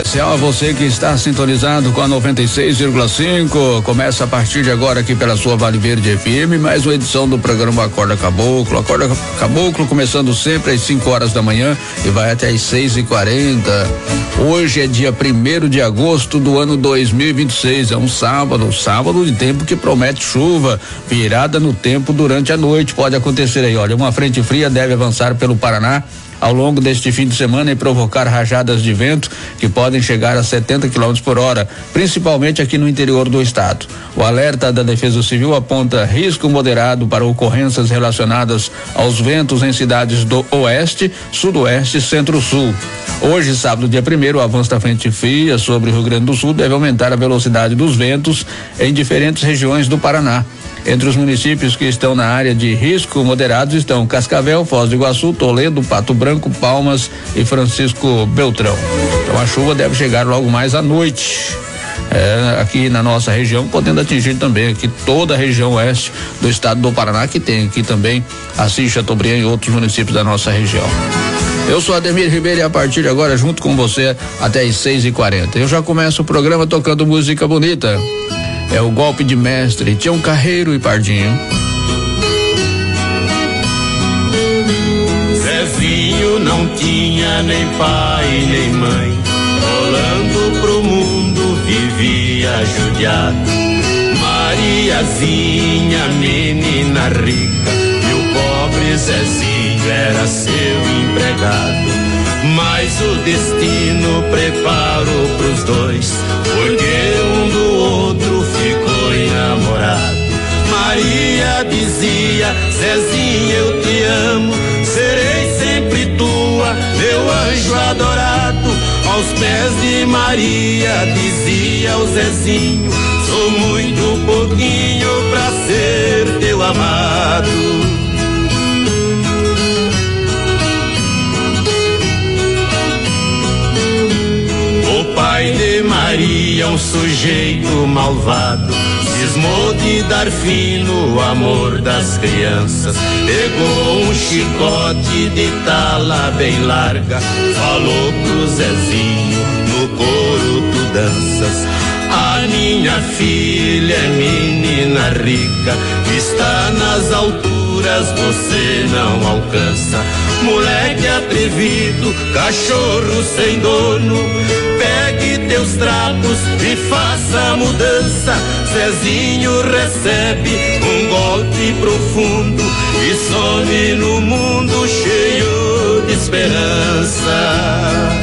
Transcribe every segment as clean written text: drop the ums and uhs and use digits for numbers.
A você que está sintonizado com a 96,5, começa a partir de agora aqui pela sua Vale Verde FM, mais uma edição do programa Acorda Caboclo. Acorda Caboclo começando sempre às 5 horas da manhã e vai até às 6:40. Hoje é dia 1º de agosto do ano 2026, é um sábado de tempo que promete chuva, virada no tempo durante a noite, pode acontecer aí, olha, uma frente fria deve avançar pelo Paraná ao longo deste fim de semana e provocar rajadas de vento que podem chegar a 70 km por hora, principalmente aqui no interior do estado. O alerta da Defesa Civil aponta risco moderado para ocorrências relacionadas aos ventos em cidades do oeste, sudoeste e centro-sul. Hoje, sábado, dia 1º, o avanço da frente fria sobre o Rio Grande do Sul deve aumentar a velocidade dos ventos em diferentes regiões do Paraná. Entre os municípios que estão na área de risco moderado estão Cascavel, Foz do Iguaçu, Toledo, Pato Branco, Palmas e Francisco Beltrão. Então a chuva deve chegar logo mais à noite. Aqui na nossa região, podendo atingir também aqui toda a região oeste do estado do Paraná, que tem aqui também Assis, Chateaubriand e outros municípios da nossa região. Eu sou Ademir Ribeiro e a partir de agora junto com você até às 6:40. Eu já começo o programa tocando música bonita. É o Golpe de Mestre, Tião Carreiro e Pardinho. Zezinho não tinha nem pai nem mãe, rolando pro mundo vivia judiado. Mariazinha, menina rica, e o pobre Zezinho era seu empregado. Mas o destino preparou pros dois, porque um do outro ficou enamorado. Maria dizia: Zezinho, eu te amo, serei sempre tua, meu anjo adorado. Aos pés de Maria dizia o Zezinho: sou muito pouquinho pra ser teu amado. O pai de Maria, um sujeito malvado, cismou de dar fim no amor das crianças. Pegou um chicote de tala bem larga, falou pro Zezinho: no coro tu danças. A minha filha é menina rica, está nas alturas, você não alcança. Moleque atrevido, cachorro sem dono, pegue teus trapos e faça a mudança. Zezinho recebe um golpe profundo e some no mundo cheio de esperança.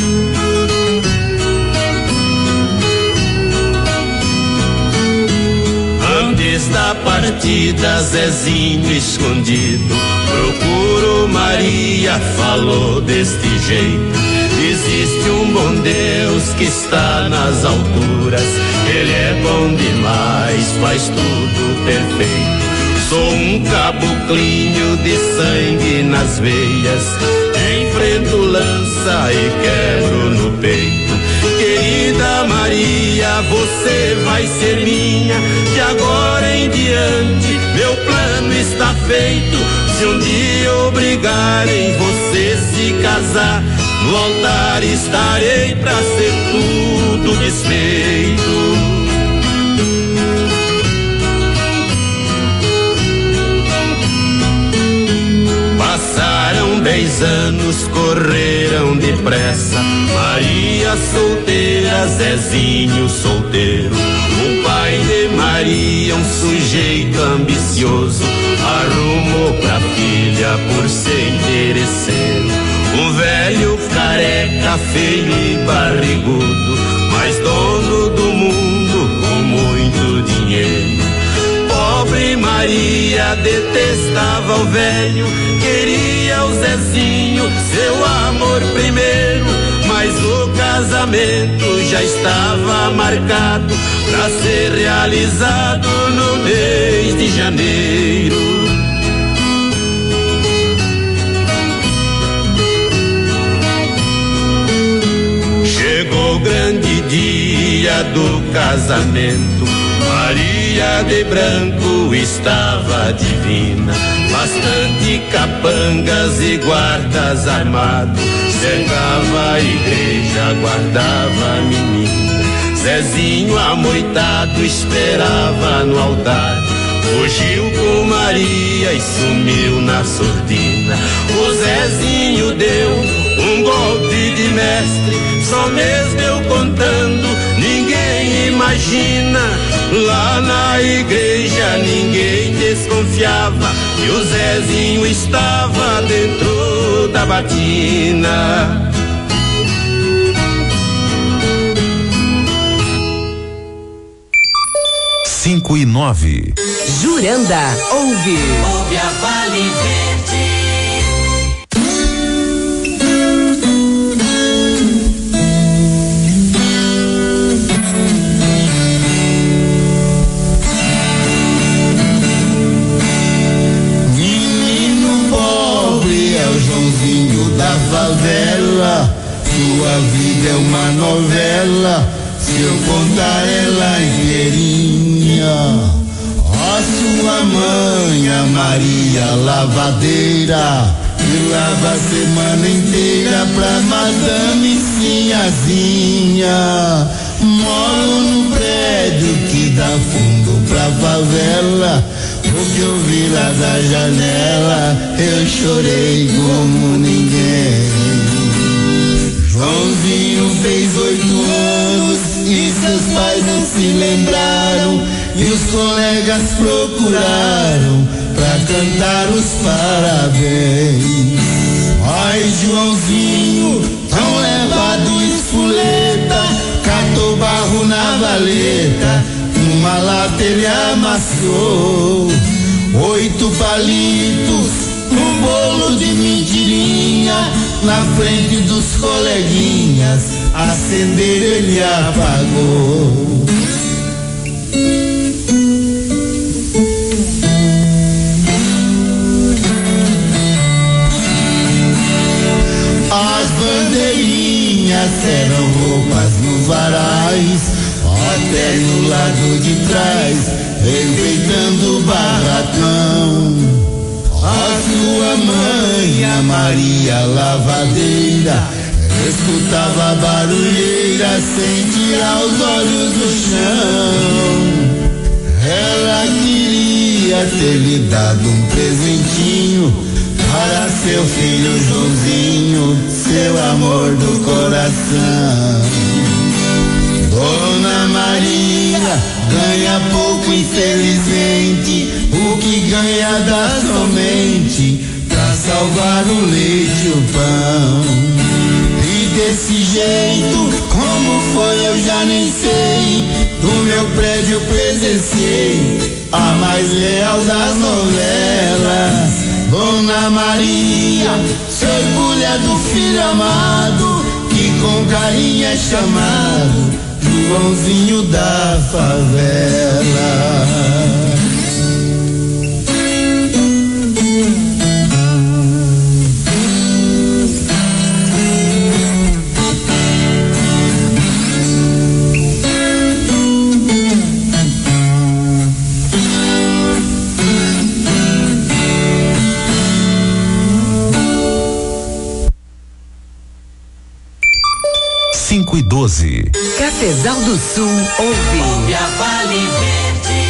Antes da partida, Zezinho escondido procurou Maria, falou deste jeito: existe um bom Deus que está nas alturas, ele é bom demais, faz tudo perfeito. Sou um caboclinho de sangue nas veias, enfrento lança e quebro no peito. Querida Maria, você vai ser minha, de agora em diante meu plano está feito. Se um dia obrigarem você se casar, no altar estarei pra ser tudo desfeito. Passaram 10 anos, correram depressa. Maria solteira, Zezinho solteiro. O pai de Maria, um sujeito ambicioso, arrumou pra filha por ser interesseiro. Um velho careca, feio e barrigudo, mas dono do mundo com muito dinheiro. Pobre Maria detestava o velho, queria o Zezinho, seu amor primeiro. Mas o casamento já estava marcado pra ser realizado no mês de janeiro. Chegou o grande dia do casamento, Maria de branco estava divina, bastante capangas e guardas armados, cercava a igreja, guardava a menina. Zezinho amoitado esperava no altar, fugiu com Maria e sumiu na sordina. O Zezinho deu um golpe de mestre, só mesmo eu contando, ninguém imagina. Lá na igreja ninguém desconfiava que o Zezinho estava dentro da batina. 5:09. Juranda ouve a Vale Verde. Da favela, sua vida é uma novela, se eu contar ela inteirinha. Ó, sua mãe, a Maria lavadeira, que lava a semana inteira pra madame Sinhazinha. Moro no prédio que dá fundo pra favela, o que eu vi lá da janela, eu chorei como ninguém. Joãozinho fez 8 anos e seus pais não se lembraram, e os colegas procuraram pra cantar os parabéns. Ai, Joãozinho, tão levado espoleta, catou barro na valeta, numa lata ele amassou 8 palitos, um bolo de mentirinha, na frente dos coleguinhas, acender ele apagou. As bandeirinhas eram roupas nos varais, até no lado de trás, enfeitando o barracão. A sua mãe, a Maria lavadeira, escutava a barulheira sem tirar os olhos do chão. Ela queria ter lhe dado um presentinho para seu filho Joãozinho, seu amor do coração. Dona Maria ganha pouco, infelizmente, o que ganha dá somente pra salvar o leite e o pão. E desse jeito, como foi eu já nem sei, do meu prédio eu presenciei a mais leal das novelas. Dona Maria se orgulha do filho amado, que com carinho é chamado Joãozinho da favela. Cafezal do Sul ouve a Vale Verde.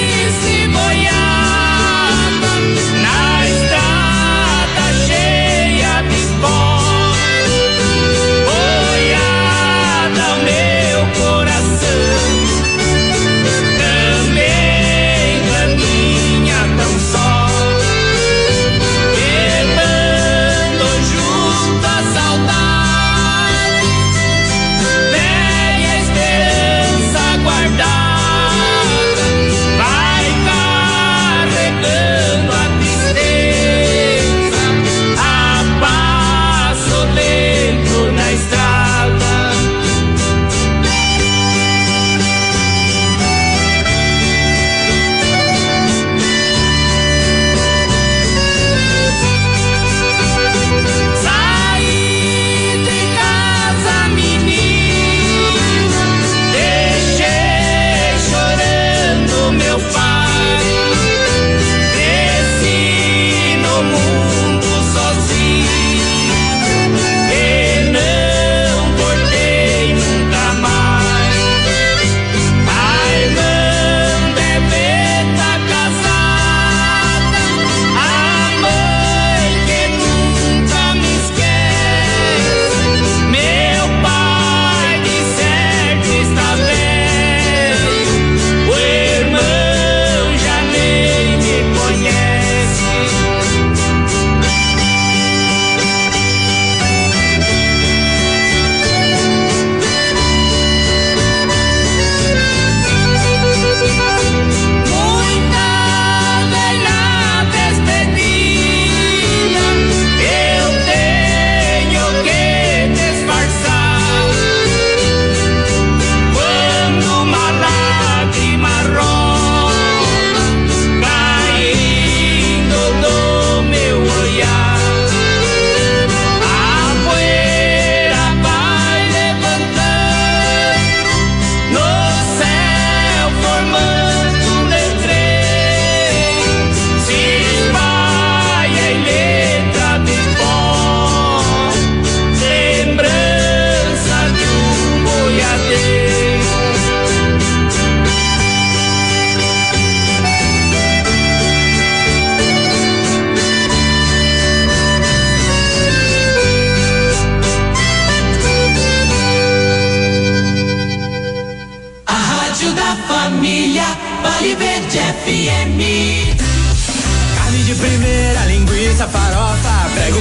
Boiada, triste boiada, na estrada cheia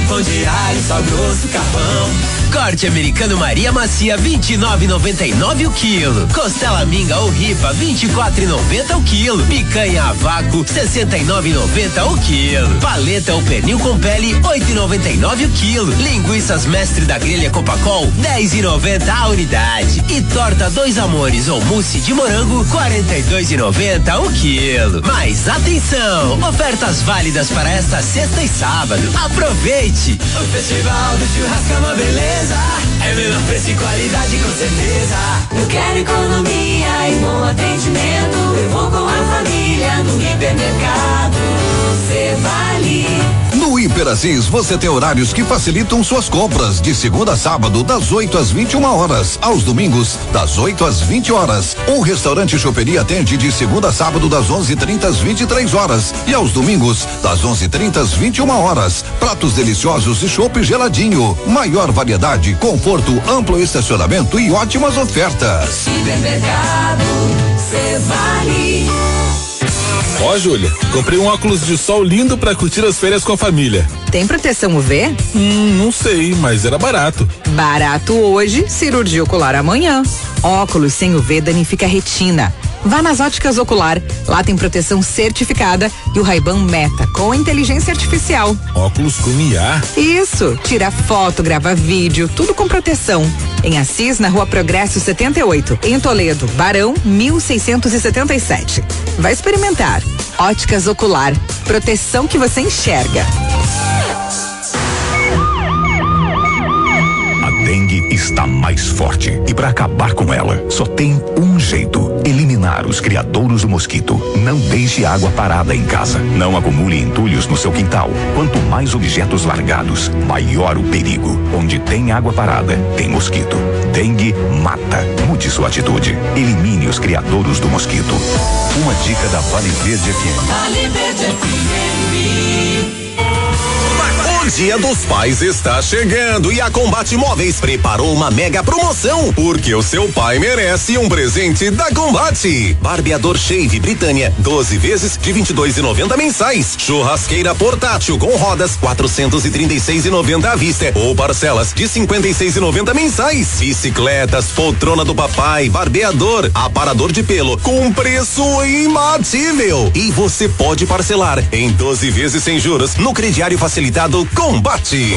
pão de alho, sal grosso, carvão. Corte americano Maria Macia 29,99 o quilo. Costela minga ou ripa 24,90 o quilo. Picanha a vácuo 69,90 o quilo. Paleta ou pernil com pele 8,99 o quilo. Linguiças mestre da grelha Copacol 10,90 a unidade. E torta Dois Amores ou mousse de morango 42,90 o quilo. Mas atenção, ofertas válidas para esta sexta e sábado. Aproveite! O Festival do Churrasco é uma beleza. É menor preço e qualidade com certeza. Eu quero economia e bom atendimento. Eu vou com a família no hipermercado. Cê vale. No Hiper Assis você tem horários que facilitam suas compras de segunda a sábado das 8 às 21 horas, aos domingos das 8 às 20 horas. Um restaurante choperia atende de segunda a sábado das 11:30 às 23 horas e aos domingos das 11:30 às 21 horas. Pratos deliciosos e chopp geladinho, maior variedade, conforto, amplo estacionamento e ótimas ofertas. Hipermercado, cê vale. Ó, Júlia, comprei um óculos de sol lindo pra curtir as férias com a família. Tem proteção UV? Não sei, mas era barato. Barato hoje, cirurgia ocular amanhã. Óculos sem UV danifica a retina. Vá nas Óticas Ocular, lá tem proteção certificada e o Ray-Ban Meta com inteligência artificial. Óculos com IA? Isso, tira foto, grava vídeo, tudo com proteção. Em Assis, na Rua Progresso 78, em Toledo, Barão 1677. Vai experimentar. Óticas Ocular, proteção que você enxerga. Dengue está mais forte e para acabar com ela, só tem um jeito: eliminar os criadouros do mosquito. Não deixe água parada em casa. Não acumule entulhos no seu quintal. Quanto mais objetos largados, maior o perigo. Onde tem água parada, tem mosquito. Dengue mata. Mude sua atitude. Elimine os criadouros do mosquito. Uma dica da Vale Verde FM. Vale Verde FM. O Dia dos Pais está chegando e a Combate Móveis preparou uma mega promoção, porque o seu pai merece um presente da Combate. Barbeador Shave Britânia, 12 vezes de 22,90 mensais. Churrasqueira portátil com rodas, 436,90 à vista ou parcelas de 56,90 mensais. Bicicletas, poltrona do papai, barbeador, aparador de pelo com preço imbatível. E você pode parcelar em 12 vezes sem juros no crediário facilitado Combate.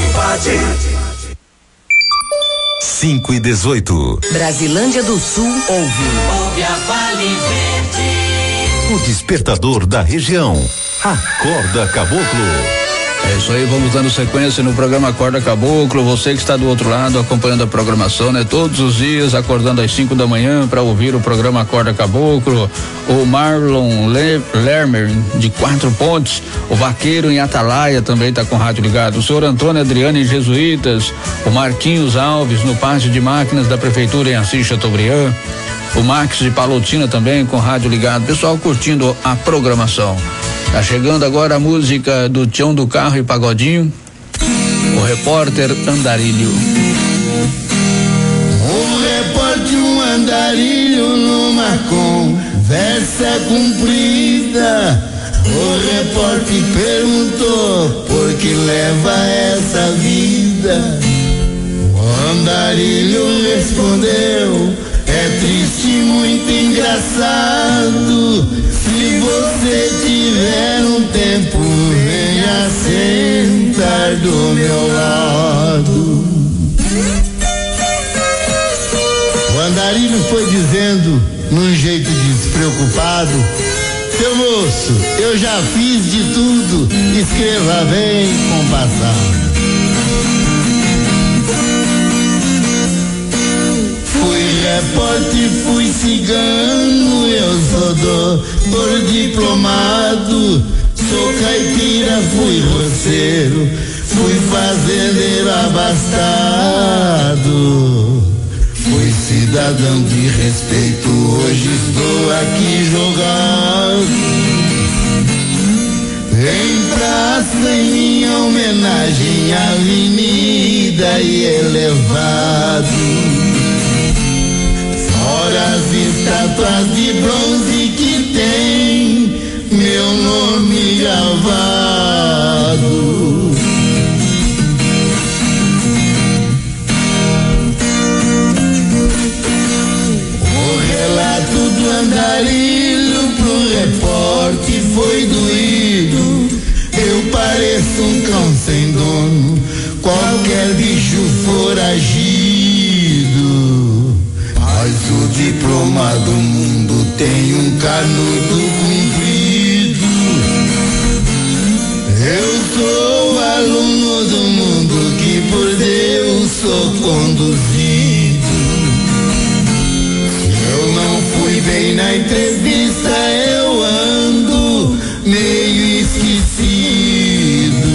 5:18. Brasilândia do Sul ouve a Vale Verde. O despertador da região. Acorda, Caboclo. É isso aí, vamos dando sequência no programa Acorda Caboclo. Você que está do outro lado acompanhando a programação, né? Todos os dias acordando às 5 da manhã para ouvir o programa Acorda Caboclo. O Marlon Lermer de Quatro Pontes, o Vaqueiro em Atalaia também está com o rádio ligado. O senhor Antônio Adriano em Jesuítas, o Marquinhos Alves no pátio de máquinas da prefeitura em Assis Chateaubriand. O Max de Palotina também com rádio ligado. Pessoal curtindo a programação. Tá chegando agora a música do Tião do Carro e Pagodinho, o repórter Andarilho. O repórter Andarilho numa conversa comprida. O repórter perguntou por que leva essa vida. O Andarilho respondeu: é triste, muito engraçado. Se você tiver um tempo, venha sentar do meu lado. O Andarilho foi dizendo, num jeito despreocupado: seu moço, eu já fiz de tudo, escreva bem compassado. Repórter, fui cigano, eu sou doutor diplomado, sou caipira, fui roceiro, fui fazendeiro abastado, fui cidadão de respeito, hoje estou aqui jogado em praça em minha homenagem, avenida e elevado. Fora as estátuas de bronze que tem meu nome gravado. tem um canudo comprido. Eu sou aluno do mundo que por Deus sou conduzido. Se eu não fui bem na entrevista, eu ando meio esquecido.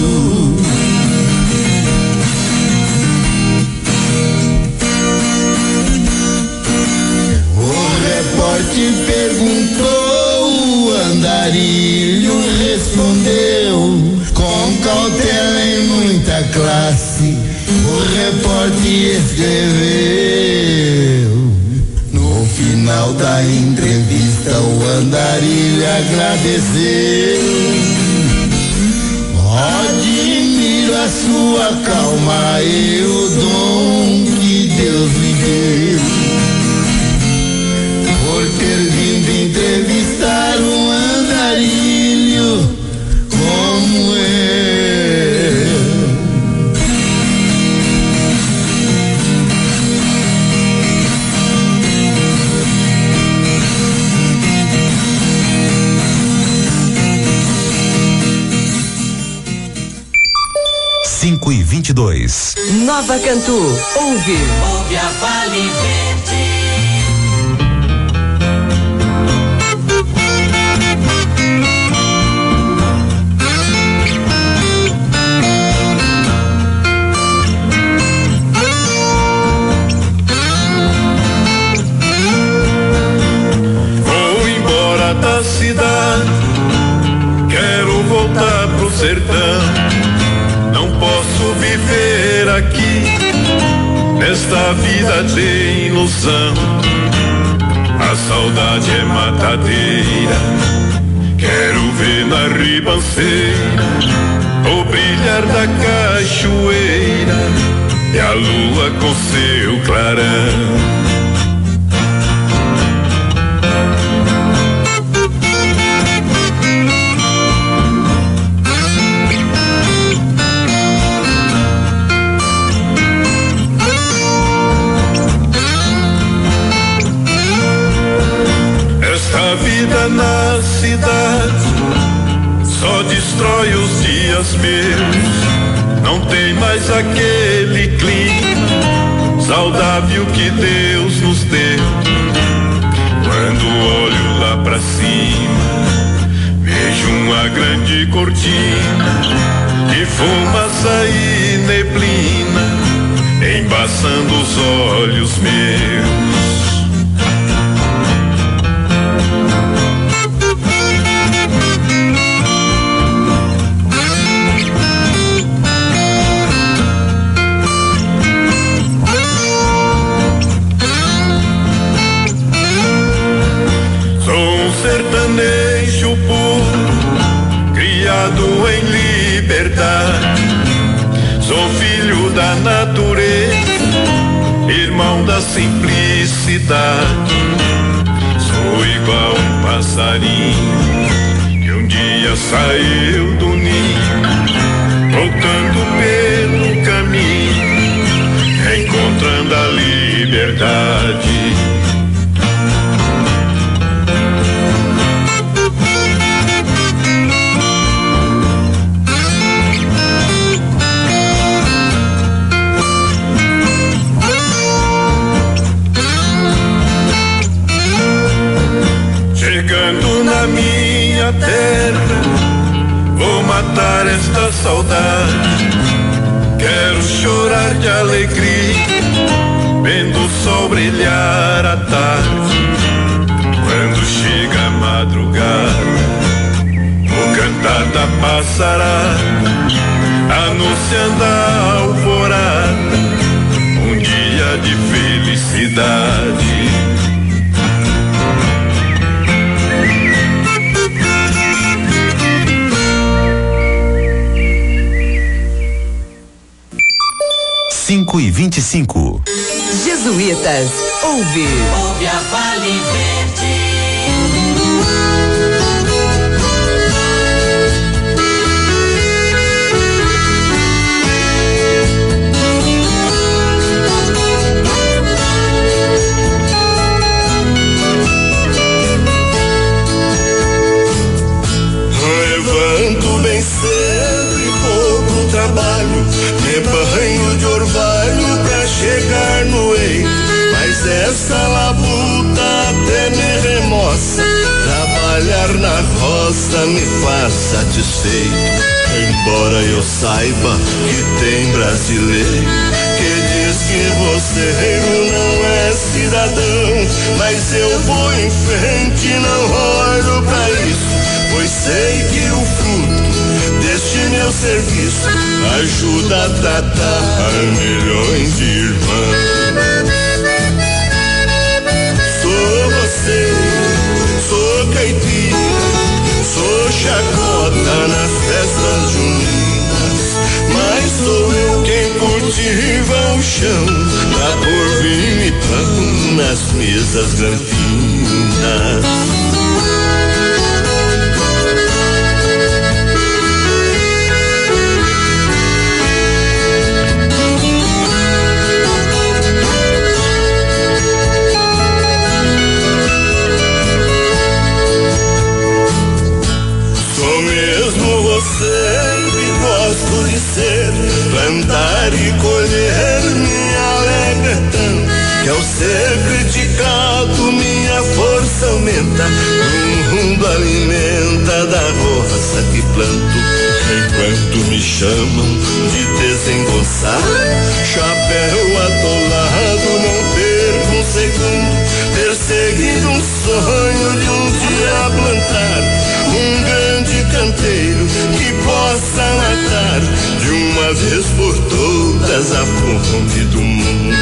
O repórter perguntou, o andarilho respondeu com cautela e muita classe. O repórter escreveu: no final da entrevista o andarilho agradeceu. Admiro a sua calma e o dom que Deus lhe deu por ter vindo entrevistar um andarilho como eu. Cinco e 22. Nova Cantu, ouve a Vale Verde. Vou embora da cidade, quero voltar pro sertão. Não posso viver aqui nesta vida de ilusão. A saudade é matadeira, quero ver na ribanceira o brilhar da cachoeira e a lua com seu clarão. Vida na cidade só destrói os dias meus. Não tem mais aquele clima saudável que Deus nos deu. Quando olho lá pra cima, vejo uma grande cortina de fumaça e neblina embaçando os olhos meus. Sertanejo puro, criado em liberdade. Sou filho da natureza, irmão da simplicidade. Sou igual um passarinho que um dia saiu do ninho, voltando pelo caminho, encontrando a liberdade. Chegando na minha terra, vou matar esta saudade. Quero chorar de alegria, vendo o sol brilhar à tarde. Quando chega a madrugada, o cantar da passarada, anunciando a alvorada, um dia de felicidade. Cinco e 25. Jesuítas, ouve a Vale Verde. roça me faz satisfeito. Embora eu saiba que tem brasileiro que diz que você não é cidadão, mas eu vou em frente e não olho pra isso, pois sei que o fruto deste meu serviço ajuda a tratar milhões de irmãos. Sou você, sou caipira, sou chacota nas festas juninas, mas sou eu quem cultiva o chão pra pôr vinho e pão nas mesas granfinas. Gosto de ser, plantar e colher me alegra tanto, que ao ser criticado minha força aumenta, o mundo alimenta da roça que planto. Enquanto me chamam de desengonçado, chapéu atolado, não perco um segundo, perseguindo um sonho de um dia plantar um grande canteiro que possa matar de uma vez por todas a fome do mundo.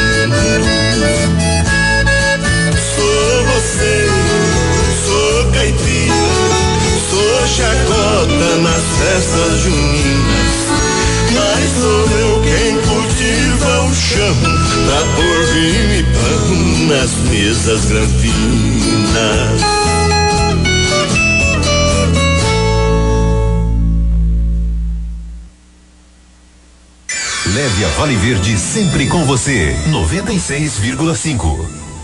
Sou você, sou caipira, sou chacota nas festas juninas, mas sou eu quem cultiva o chão pra pôr vinho e pão nas mesas granfinas. Leve a Vale Verde sempre com você. 96,5.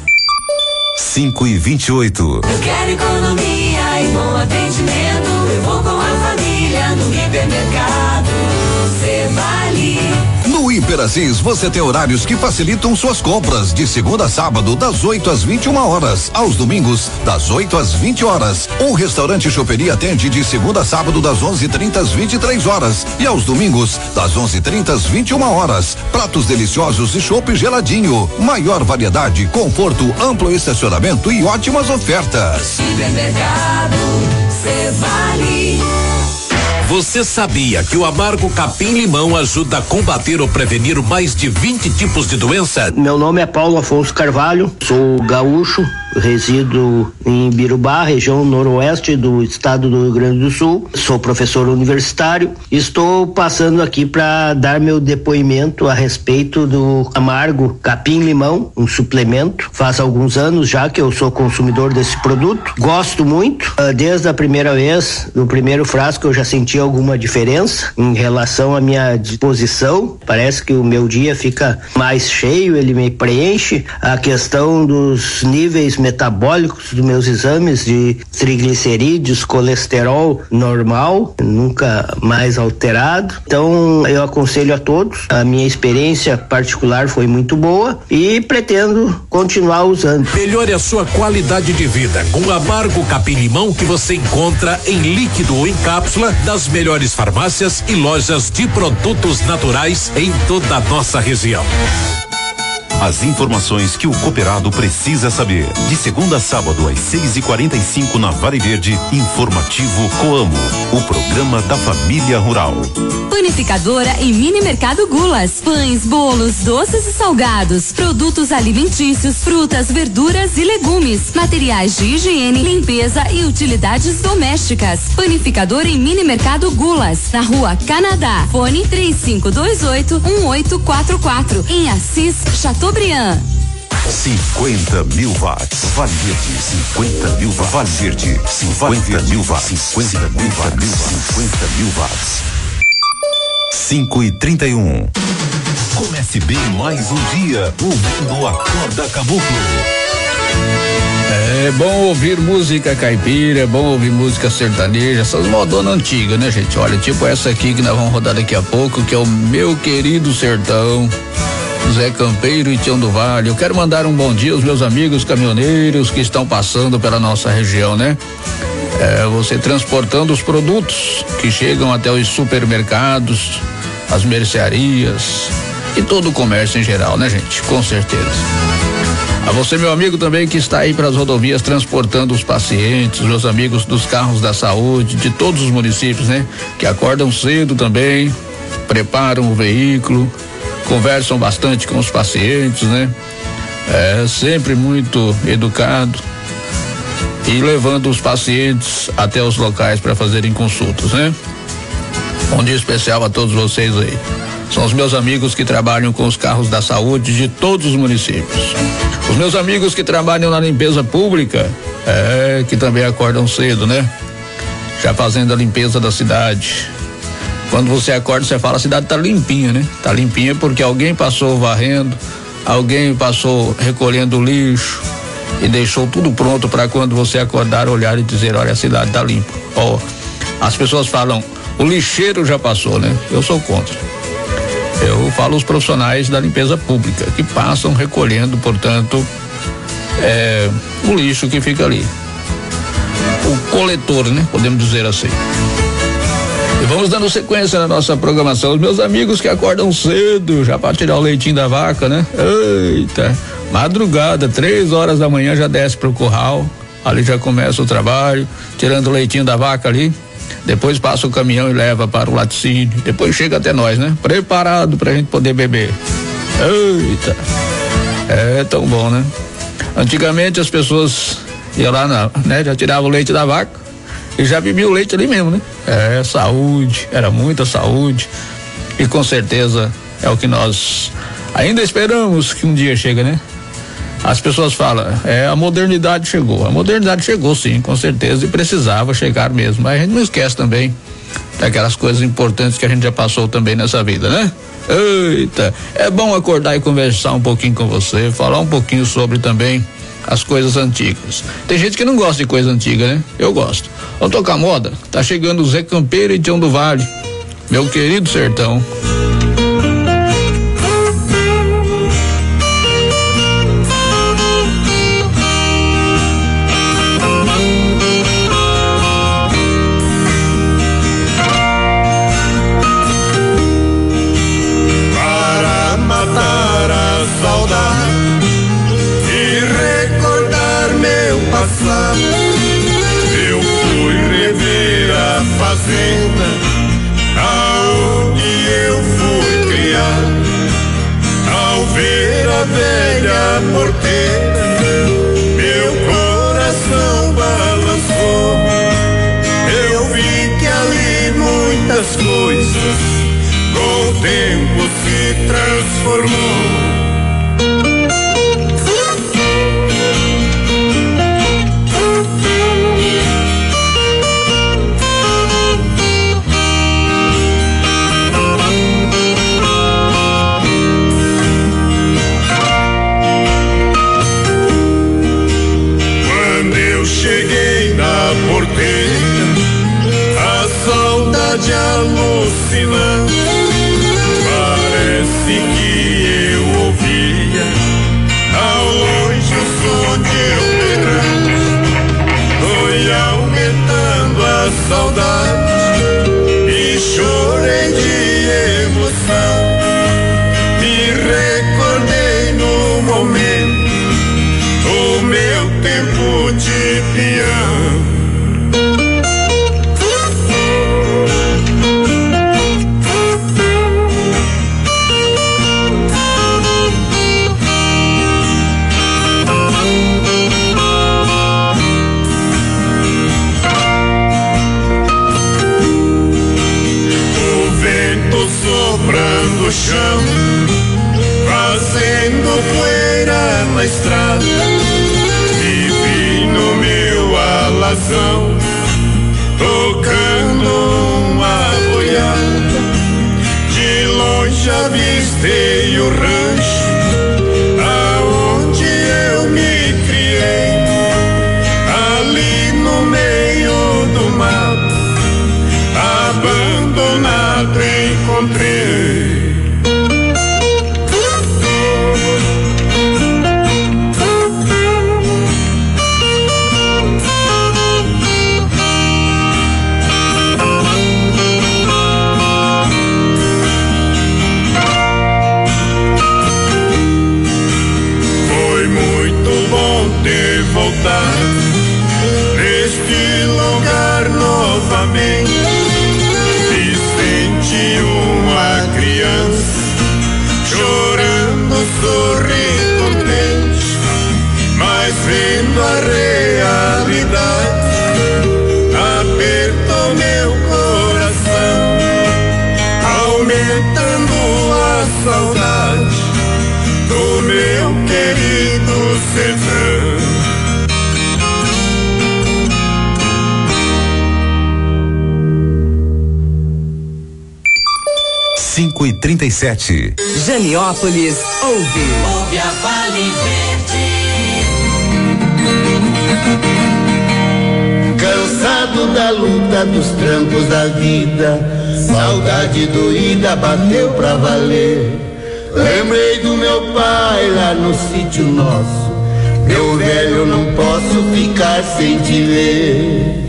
5:28. Eu quero economia e bom atendimento. Eu vou com a família no hipermercado. Cê vale. No Hiper Assis você tem horários que facilitam suas compras de segunda a sábado das 8 às 21 horas, aos domingos das 8 às 20 horas. Um restaurante choperia atende de segunda a sábado das 11:30 às 23 horas e aos domingos das 11:30 às 21 horas. Pratos deliciosos e chopp geladinho, maior variedade, conforto, amplo estacionamento e ótimas ofertas. Hipermercado, cê vale. Você sabia que o amargo capim-limão ajuda a combater ou prevenir mais de 20 tipos de doença? Meu nome é Paulo Afonso Carvalho, sou gaúcho, resido em Birubá, região noroeste do estado do Rio Grande do Sul. Sou professor universitário. Estou passando aqui para dar meu depoimento a respeito do amargo capim-limão, um suplemento. Faz alguns anos já que eu sou consumidor desse produto. Gosto muito. Desde a primeira vez, no primeiro frasco, eu já senti alguma diferença em relação à minha disposição. Parece que o meu dia fica mais cheio, ele me preenche. A questão dos níveis metabólicos dos meus exames de triglicerídeos, colesterol normal, nunca mais alterado. Então eu aconselho a todos. A minha experiência particular foi muito boa e pretendo continuar usando. Melhore a sua qualidade de vida com o amargo capim-limão que você encontra em líquido ou em cápsula das melhores farmácias e lojas de produtos naturais em toda a nossa região. As informações que o cooperado precisa saber. De segunda a sábado às 6:45 na Vale Verde, informativo Coamo, o programa da família rural. Panificadora e mini mercado Gulas. Pães, bolos, doces e salgados, produtos alimentícios, frutas, verduras e legumes, materiais de higiene, limpeza e utilidades domésticas. Panificadora e mini mercado Gulas, na Rua Canadá. Fone 3528-1844. Em Assis, Chateaubriand. 50 mil watts. Vale Verde, 50 mil watts. Vale Verde, 50 mil watts. 50 mil watts. 50 mil watts. 5:31. Comece bem mais um dia ouvindo o Acorda Caboclo. É bom ouvir música caipira, é bom ouvir música sertaneja, essas modonas antigas, né, gente? Olha, tipo essa aqui que nós vamos rodar daqui a pouco, que é o Meu Querido Sertão, Zé Campeiro e Tião do Vale. Eu quero mandar um bom dia aos meus amigos caminhoneiros que estão passando pela nossa região, né? você transportando os produtos que chegam até os supermercados, as mercearias e todo o comércio em geral, né, gente? Com certeza. A você, meu amigo, também que está aí para as rodovias transportando os pacientes, meus amigos dos carros da saúde, de todos os municípios, né? Que acordam cedo também, preparam o veículo, conversam bastante com os pacientes, né? Sempre muito educado e levando os pacientes até os locais para fazerem consultas, né? Bom dia especial a todos vocês aí. São os meus amigos que trabalham com os carros da saúde de todos os municípios. Os meus amigos que trabalham na limpeza pública, que também acordam cedo, né? Já fazendo a limpeza da cidade. Quando você acorda, você fala, a cidade tá limpinha, né? Tá limpinha porque alguém passou varrendo, alguém passou recolhendo lixo e deixou tudo pronto para quando você acordar, olhar e dizer, olha, a cidade tá limpa. As pessoas falam, o lixeiro já passou, né? Eu sou contra. Eu falo os profissionais da limpeza pública que passam recolhendo, portanto, o lixo que fica ali. O coletor, né? Podemos dizer assim. E vamos dando sequência na nossa programação. Os meus amigos que acordam cedo, já para tirar o leitinho da vaca, né? Eita, madrugada, 3 horas da manhã já desce pro curral, ali já começa o trabalho, tirando o leitinho da vaca ali. Depois passa o caminhão e leva para o laticínio. Depois chega até nós, né? Preparado pra gente poder beber. Eita, é tão bom, né? Antigamente as pessoas iam lá, né? Já tiravam o leite da vaca e já bebiam o leite ali mesmo, né? Saúde, era muita saúde. E com certeza é o que nós ainda esperamos que um dia chegue, né? As pessoas falam, a modernidade chegou. A modernidade chegou, sim, com certeza, e precisava chegar mesmo. Mas a gente não esquece também daquelas coisas importantes que a gente já passou também nessa vida, né? Eita, é bom acordar e conversar um pouquinho com você, falar um pouquinho sobre também as coisas antigas. Tem gente que não gosta de coisa antiga, né? Eu gosto. Vamos tocar moda? Tá chegando o Zé Campeiro e Tião do Vale, meu querido sertão. Eu fui rever a fazenda aonde eu fui criado. Ao ver a velha porteira, meu coração balançou. Eu vi que ali muitas coisas com o tempo se transformou. Alucinante, parece que eu ouvia ao longe o som de um berrante. Foi aumentando a saudade e chorei de emoção. Me recordei no momento o meu tempo de peão. No chão, fazendo poeira na estrada, e vi no meu alazão tocando uma boiada. De longe avistei o rancho aonde eu me criei, ali no meio do mato, abandonado encontrei. 5:37. Janiópolis ouve. Ouve a Vale Verde. Cansado da luta dos trampos da vida, saudade doída bateu pra valer. Lembrei do meu pai lá no sítio nosso. Meu velho, não posso ficar sem te ver.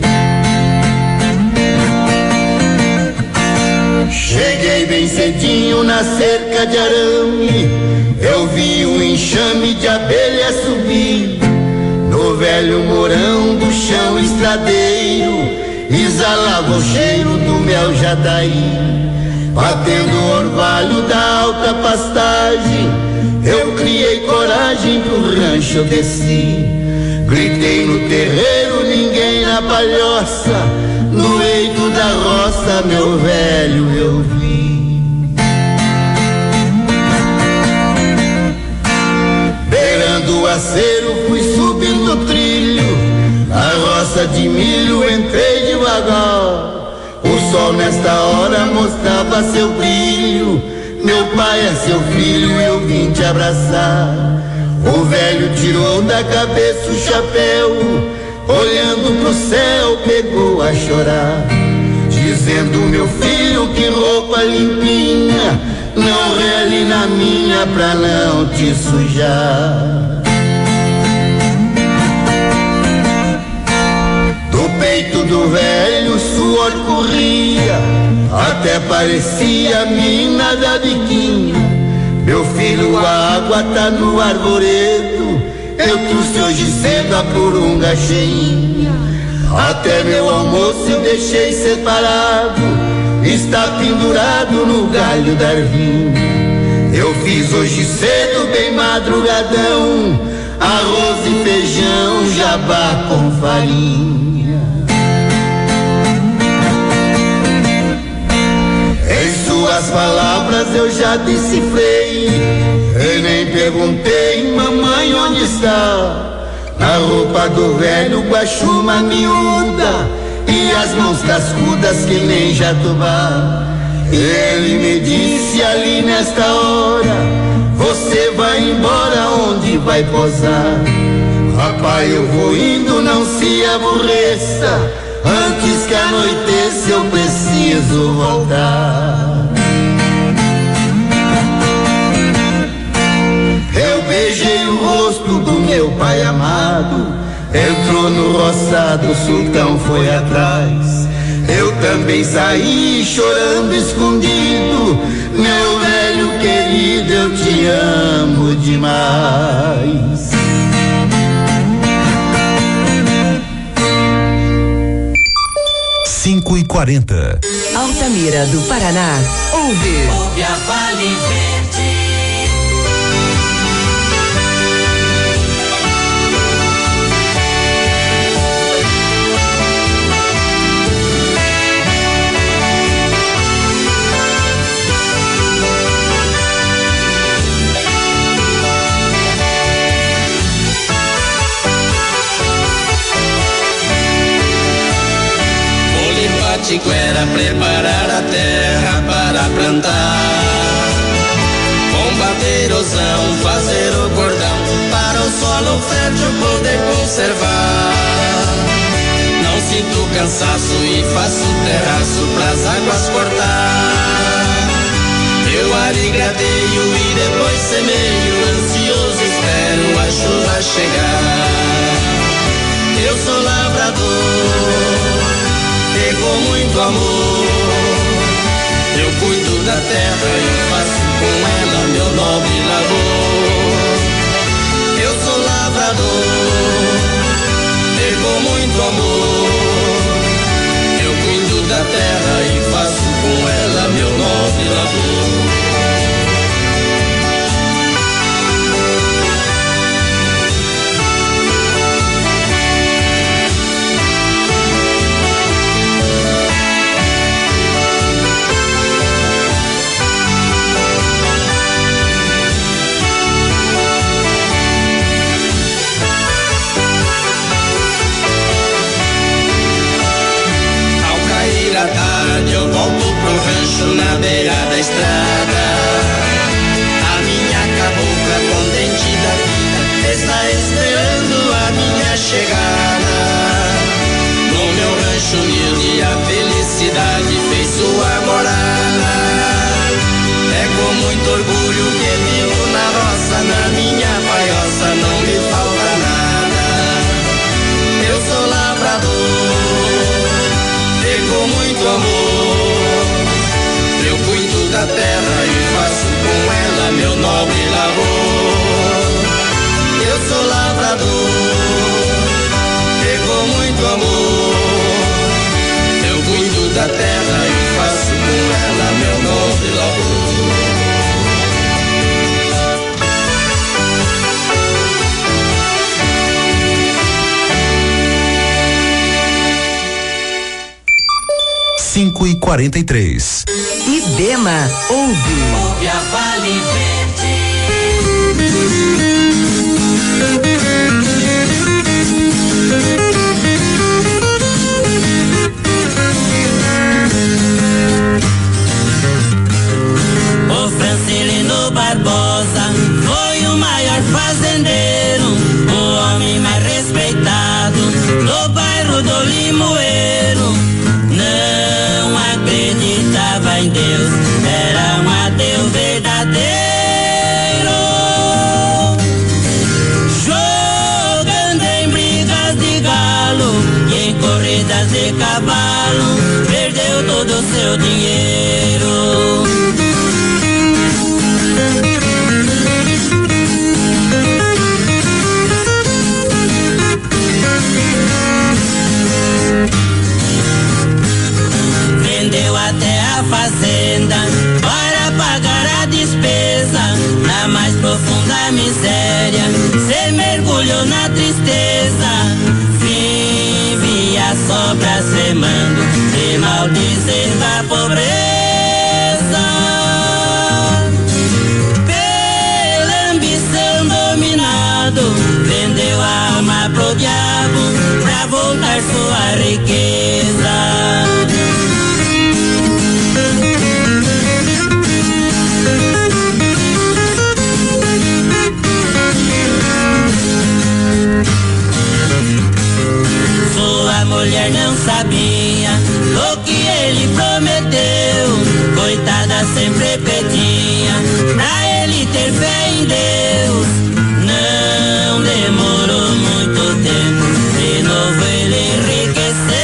Cheguei bem cedinho na cerca de arame. Eu vi um enxame de abelha subir. No velho morão do chão estradeiro exalava o cheiro do mel jataí. Batendo o orvalho da alta pastagem, eu criei coragem pro rancho, eu desci. Gritei no terreiro, ninguém na palhoça. No eito da roça, meu velho, eu vi. Beirando o acero, fui subindo o trilho. Na roça de milho, entrei devagar. O sol nesta hora mostrava seu brilho. Meu pai é seu filho, eu vim te abraçar. O velho tirou da cabeça o chapéu, olhando pro céu pegou a chorar, dizendo: meu filho, que roupa limpinha, não rele na minha pra não te sujar. Do peito do velho o suor corria, até parecia mina da biquinha. Meu filho, a água tá no arvoredo, eu trouxe hoje cedo a purunga cheinha. Até meu almoço eu deixei separado, está pendurado no galho da ervinha. Eu fiz hoje cedo, bem madrugadão, arroz e feijão, jabá com farinha. Em suas palavras eu já decifrei, e nem perguntei: mamãe, onde está? Na roupa do velho guaxuma miúda, e as mãos cascudas que nem jatobá. Ele me disse ali nesta hora: você vai embora, onde vai posar? Rapaz, eu vou indo, não se aborreça, antes que anoiteça eu preciso voltar. Eu beijei o rosto do meu pai amado, entrou no roçado, o sultão foi atrás. Eu também saí chorando escondido, meu velho querido, eu te amo demais. Cinco e 40. Altamira do Paraná ouve. Ouve a Vale Verde. Tiquera, preparar a terra para plantar, combater erosão, fazer o cordão para o solo fértil poder conservar. Não sinto cansaço e faço terraço pras águas cortar. Eu arigradeio e depois semeio, ansioso espero a chuva chegar. Eu sou lavrador com muito amor, eu cuido da terra e faço com ela meu nobre labor. Eu sou lavrador, com muito amor, eu cuido da terra e faço com ela meu nobre labor. estrada. A minha cabocla com dente da vida está esperando a minha chegada. No meu rancho humilde a felicidade fez sua morada. É com muito orgulho que vivo na roça, na minha paioça não me falta nada. Eu sou lavrador, e com muito amor eu cuido da terra e faço com ela meu nobre labor. Eu sou lavrador, e com muito amor eu cuido da terra e faço com ela meu nobre labor. Cinco e 43. Ibema ouve a Vale Verde. O Francelino Barbosa foi o maior fazendeiro, o homem mais respeitado do bairro do Limoeiro. Não acreditava em Deus, era um ateu verdadeiro. Jogando em brigas de galo e em corridas de cavalo, perdeu todo o seu dinheiro. Vendeu até a fazenda para pagar a despesa. Na mais profunda miséria, se mergulhou na tristeza. Vivia só blasfemando e maldizendo a pobreza. Pela ambição dominado, vendeu a alma pro diabo pra voltar sua riqueza. Sua mulher não sabia o que ele prometeu. Coitada, sempre pedia pra ele ter fé em Deus. Não demorou muito tempo, de novo ele enriqueceu.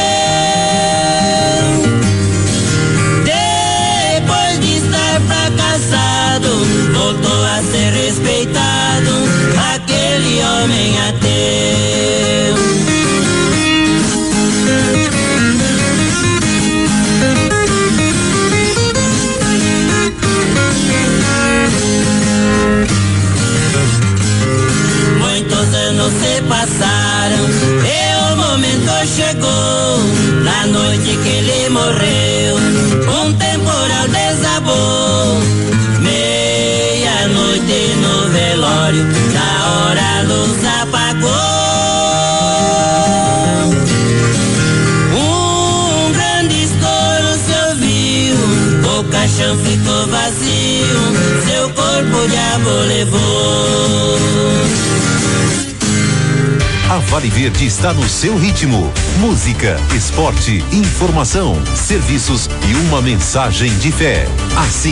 Depois de estar fracassado, voltou a ser respeitado, aquele homem ateu. Muitos anos se passaram e o momento chegou. Na noite que ele morreu, um temporal desabou. Meia-noite no velório, na hora a luz apagou. Um grande estouro se ouviu, o caixão ficou vazio, seu corpo o diabo levou. A Vale Verde está no seu ritmo. Música, esporte, informação, serviços e uma mensagem de fé. Assim